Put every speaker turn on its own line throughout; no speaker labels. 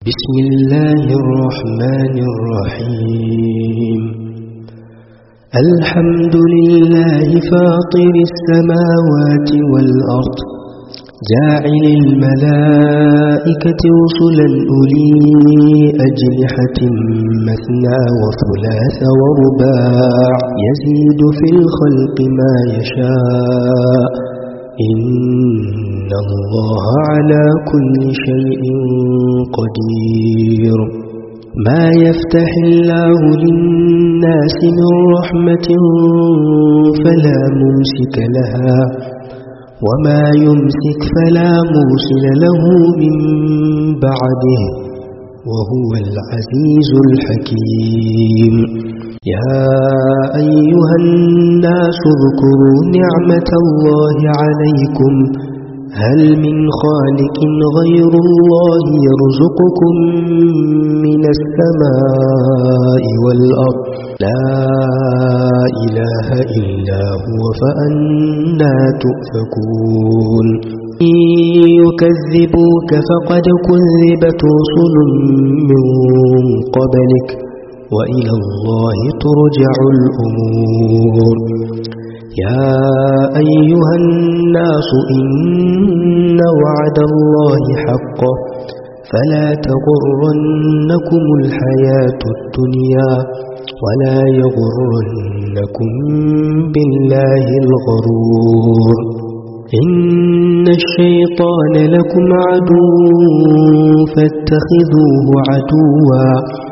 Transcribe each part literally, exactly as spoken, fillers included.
بسم الله الرحمن الرحيم. الحمد لله فاطر السماوات والأرض جاعل الملائكة رسلا أولي أجنحة مثنى وثلاث ورباع يزيد في الخلق ما يشاء إن الله على كل شيء قدير. ما يفتح الله للناس من رحمة فلا ممسك لها وما يمسك فلا مرسل له من بعده وهو العزيز الحكيم. يا أيها الناس اذكروا نعمة الله عليكم هل من خالق غير الله يرزقكم من السماء والأرض لا إله إلا هو فأنى تؤفكون. إن يكذبوك فقد كذبت رسل من قبلك وإلى الله ترجع الأمور. يا أيها الناس إن وعد الله حق فلا تغرنكم الحياة الدنيا ولا يغرنكم بالله الغرور. إن الشيطان لكم عدو فاتخذوه عدوا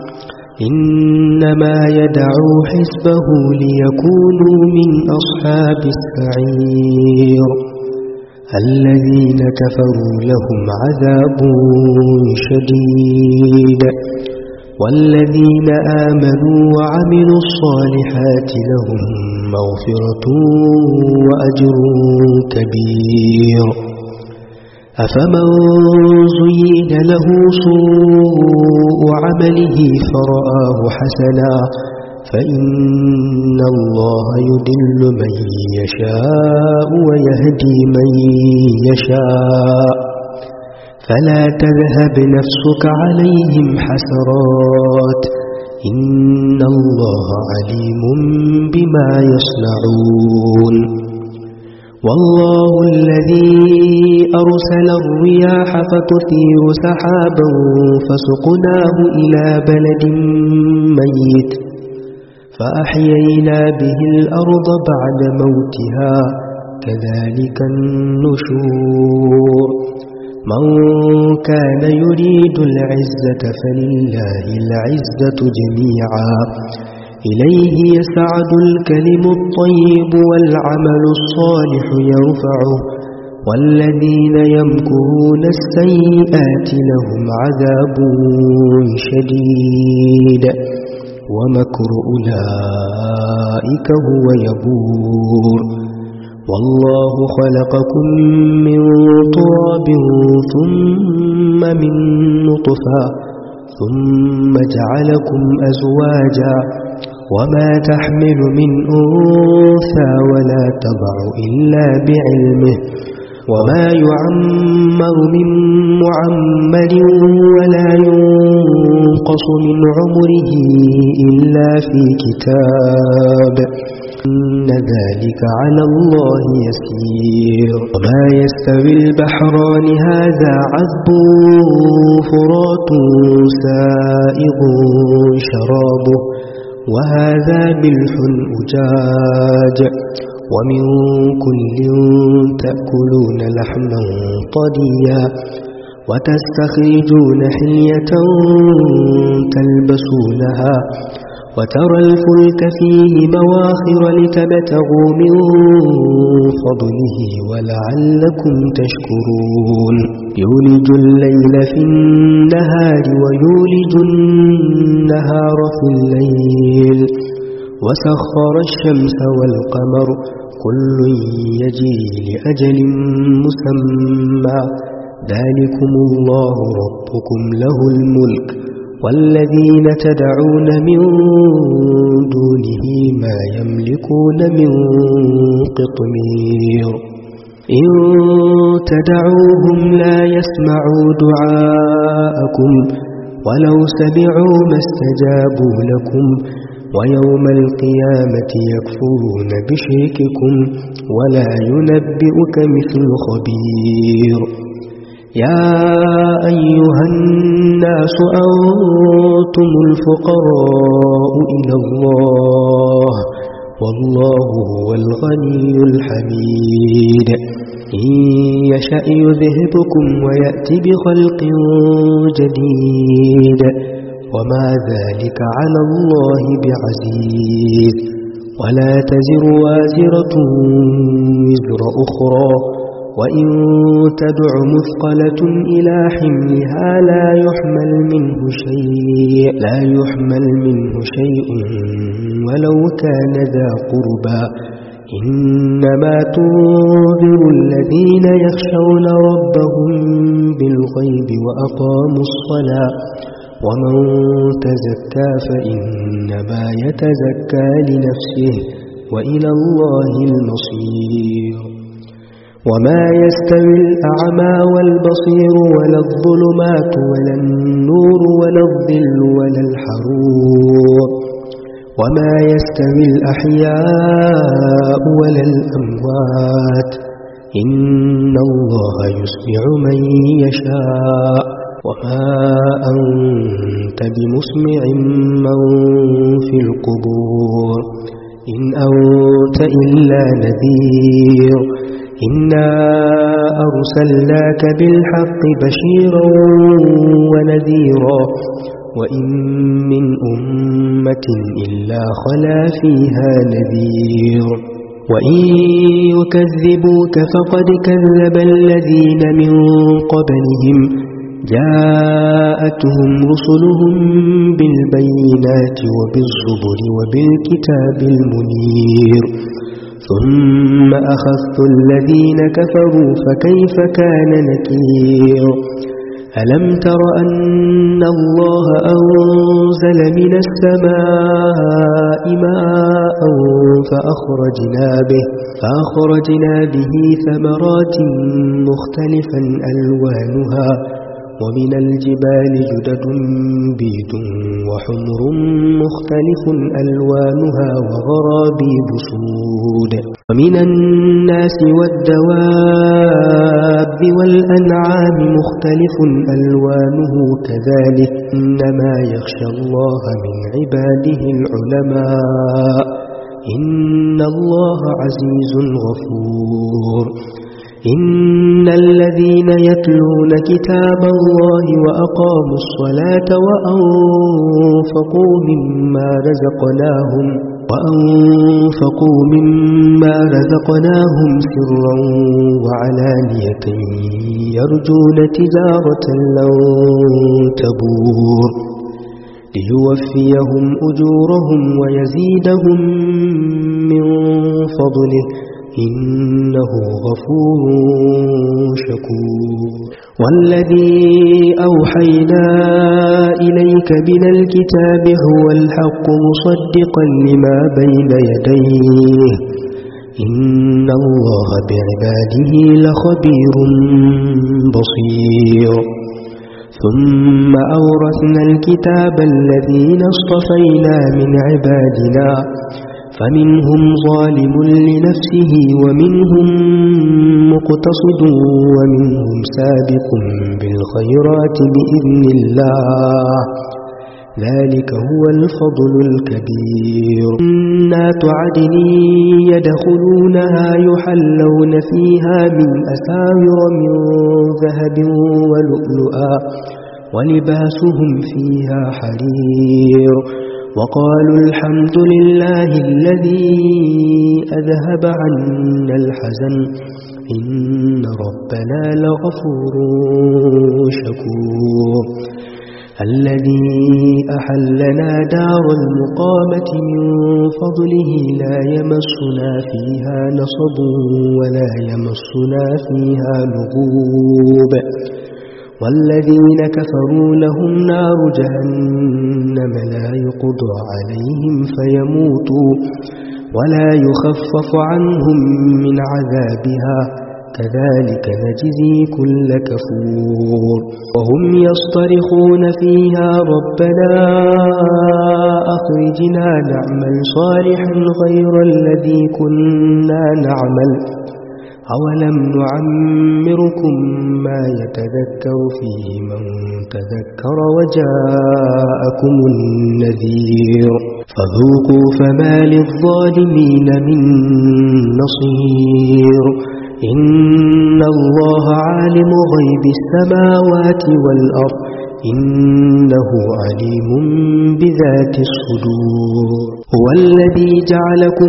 إنما يدعو حزبه ليكونوا من أصحاب السعير. الذين كفروا لهم عذاب شديد والذين آمنوا وعملوا الصالحات لهم مغفرة وأجر كبير. أفمن زين له سوء عمله فرآه حسنا فإن الله يضل من يشاء ويهدي من يشاء فلا تذهب نفسك عليهم حسرات إن الله عليم بما يصنعون. والله الذي أرسل الرياح فتثير سحابا فسقناه إلى بلد ميت فأحيينا به الأرض بعد موتها كذلك النشور. من كان يريد العزة فلله العزة جميعا إليه يسعد الكلم الطيب والعمل الصالح يرفعه والذين يمكرون السيئات لهم عذاب شديد ومكر أولئك هو يبور. والله خلقكم من تراب ثم من نطفة ثم جعلكم أزواجا وما تحمل من أنثى ولا تضع إلا بعلمه وما يعمر من معمر ولا ينقص من عمره إلا في كتاب إن ذلك على الله يسير. وما يستوي البحران هذا عذب فرات سائغ شرابه وهذا ملح أجاج ومن كل تأكلون لحما طريا وتستخرجون حلية تلبسونها وترى الفلك فيه مواخر لتبتغوا من فضله ولعلكم تشكرون. يولج الليل في النهار ويولج النهار في الليل وسخر الشمس والقمر كل يجري لأجل مسمى ذلكم الله ربكم له الملك والذين تدعون من دونه ما يملكون من قطمير. إن تدعوهم لا يسمعوا دعاءكم ولو سمعوا ما استجابوا لكم ويوم القيامة يكفرون بشرككم ولا ينبئك مثل خبير يا أيها الناس أنتم الفقراء إلى الله والله هو الغني الحميد إن يشأ يذهبكم ويأتي بخلق جديد وما ذلك على الله بعزيز ولا تزر وازرة وزر أخرى وإن تدع مثقلة إلى حملها لا يحمل منه شيء لا يحمل منه شيء ولو كان ذا قربى إنما تنذر الذين يخشون ربهم بالغيب وأقاموا الصلاة ومن تزكى فإنما يتزكى لنفسه وإلى الله المصير وما يستوي الأعمى والبصير ولا الظلمات ولا النور ولا الظل ولا الحرور وما يستوي الأحياء ولا الأموات إن الله يسمع من يشاء وما أنت بمسمع من في القبور إن أنت إلا نذير إنا أرسلناك بالحق بشيرا ونذيرا وإن من أمة إلا خلا فيها نذير وإن يكذبوك فقد كذب الذين من قبلهم جاءتهم رسلهم بالبينات وبالزبر وبالكتاب المنير ثم أخذت الذين كفروا فكيف كان نكير ألم تر أن الله أنزل من السماء ماء فأخرجنا به, فأخرجنا به ثمرات مختلفا ألوانها ومن الجبال جدد بيض وحمر مختلف ألوانها وغرابيب سود ومن الناس والدواب والأنعام مختلف ألوانه كذلك إنما يخشى الله من عباده العلماء إن الله عزيز غفور إن الذين يتلون كتاب الله وأقاموا الصلاة وأنفقوا مما رزقناهم وأنفقوا مما رزقناهم سرا وعلانية يرجون تجارة لن تبور ليوفيهم أجورهم ويزيدهم من فضله إنه غفور شكور والذي أوحينا إليك من الكتاب هو الحق مصدقا لما بين يديه إن الله بعباده لخبير بصير ثم أورثنا الكتاب الذين اصطفينا من عبادنا فمنهم ظالم لنفسه ومنهم مقتصد ومنهم سابق بالخيرات بإذن الله ذلك هو الفضل الكبير جنات عدن يدخلونها يحلون فيها من أساور من ذهب ولؤلؤا ولباسهم فيها حرير وقالوا الحمد لله الذي أذهب عنا الحزن إن ربنا لغفور شكور الذي أحلنا دار المقامة من فضله لا يمسنا فيها نصب ولا يمسنا فيها لغوب والذين كفروا لهم نار جهنم لا يقضى عليهم فيموتوا ولا يخفف عنهم من عذابها كذلك نجزي كل كفور وهم يصطرخون فيها ربنا أخرجنا نعمل صالحا غير الذي كنا نعمل أولم نعمركم ما يتذكر فيه من تذكر وجاءكم النذير فذوقوا فما للظالمين من نصير إن الله عالم غيب السماوات والأرض إنه عليم بذات الصدور هو الذي جعلكم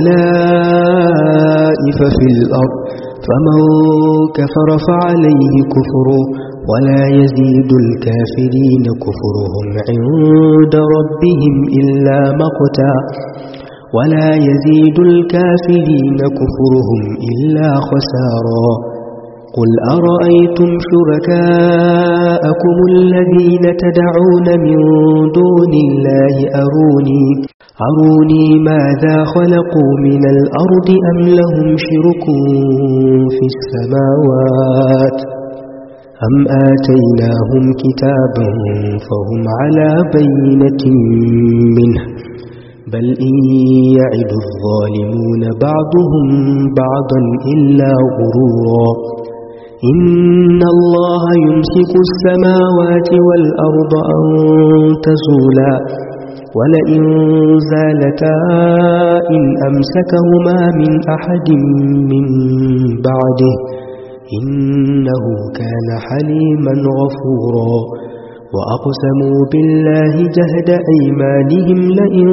خلائف في الأرض فمن كفر فعليه كفره ولا يزيد الكافرين كفرهم عند ربهم إلا مقتا ولا يزيد الكافرين كفرهم إلا خسارا قل أرأيتم شركاءكم الذين تدعون من دون الله أروني أروني ماذا خلقوا من الأرض أم لهم شرك في السماوات أم آتيناهم كتابا فهم على بينة منه بل إن يعد الظالمون بعضهم بعضا إلا غرورا إن الله يمسك السماوات والأرض أن تزولا ولئن زالتا إن أمسكهما من أحد من بعده إنه كان حليما غفورا وأقسموا بالله جهد أيمانهم لئن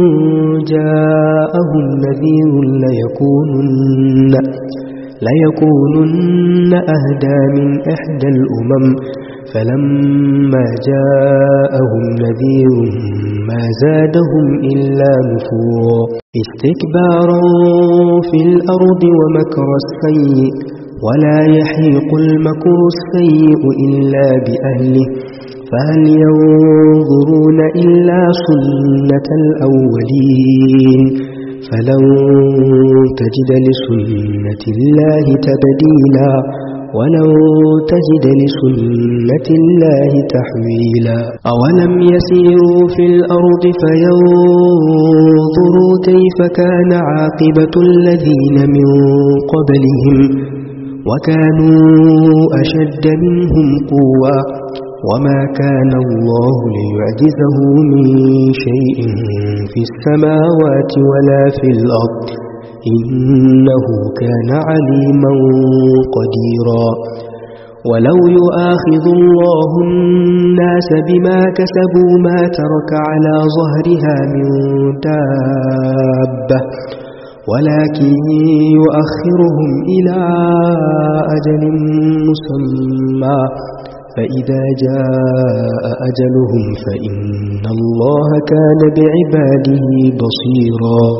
جاءهم نذير ليكونن ليكونن أهدى من إحدى الأمم فلما جاءهم نذير ما زادهم إلا نفورا استكبارا في الأرض ومكر السيء ولا يحيق المكر السيء إلا بأهله فهل ينظرون إلا سنة الأولين فلن تجد لسنة الله تبديلا ولن تجد لسنة الله تحويلا أولم يسيروا في الأرض فينظروا كيف كان عاقبة الذين من قبلهم وكانوا أشد منهم قوة وما كان الله ليعجزه من شيء في السماوات ولا في الأرض إنه كان عليما قديرا ولو يؤاخذ الله الناس بما كسبوا ما ترك على ظهرها من دابة ولكن يؤخرهم إلى أجل مسمى فإذا جاء أجلهم فإن الله كان بعباده بصيرا